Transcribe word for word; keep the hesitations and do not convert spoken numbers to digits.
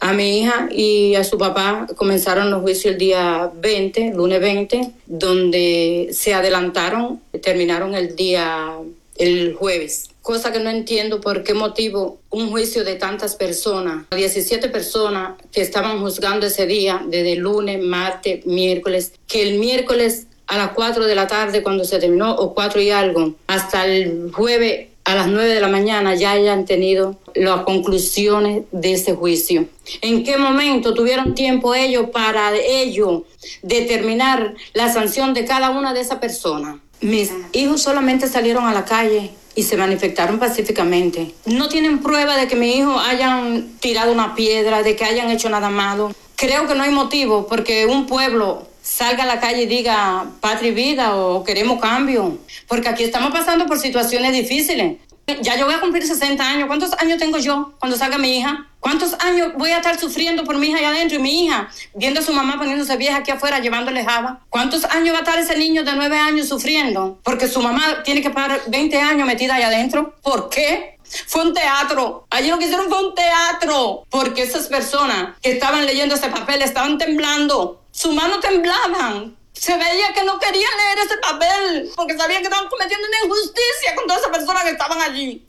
a mi hija y a su papá comenzaron los juicios el día veinte, lunes veinte, donde se adelantaron, terminaron el día, el jueves. Cosa que no entiendo por qué motivo un juicio de tantas personas, diecisiete personas que estaban juzgando ese día, desde lunes, martes, miércoles, que el miércoles a las cuatro de la tarde cuando se terminó, o cuatro y algo, hasta el jueves a las nueve de la mañana ya hayan tenido las conclusiones de ese juicio. ¿En qué momento tuvieron tiempo ellos para ellos determinar la sanción de cada una de esas personas? Mis hijos solamente salieron a la calle y se manifestaron pacíficamente. No tienen prueba de que mis hijos hayan tirado una piedra, de que hayan hecho nada malo. Creo que no hay motivo porque un pueblo salga a la calle y diga patria y vida o queremos cambio, porque aquí estamos pasando por situaciones difíciles. Ya yo voy a cumplir sesenta años. ¿Cuántos años tengo yo cuando salga mi hija? ¿Cuántos años voy a estar sufriendo por mi hija allá adentro y mi hija viendo a su mamá poniéndose vieja aquí afuera llevándole java? ¿Cuántos años va a estar ese niño de nueve años sufriendo porque su mamá tiene que pagar veinte años metida allá adentro? ¿Por qué? Fue un teatro. Allí lo que hicieron fue un teatro. Porque esas personas que estaban leyendo ese papel estaban temblando. Sus manos temblaban. Se veía que no querían leer ese papel porque sabían que estaban cometiendo una injusticia con todas esas personas que estaban allí.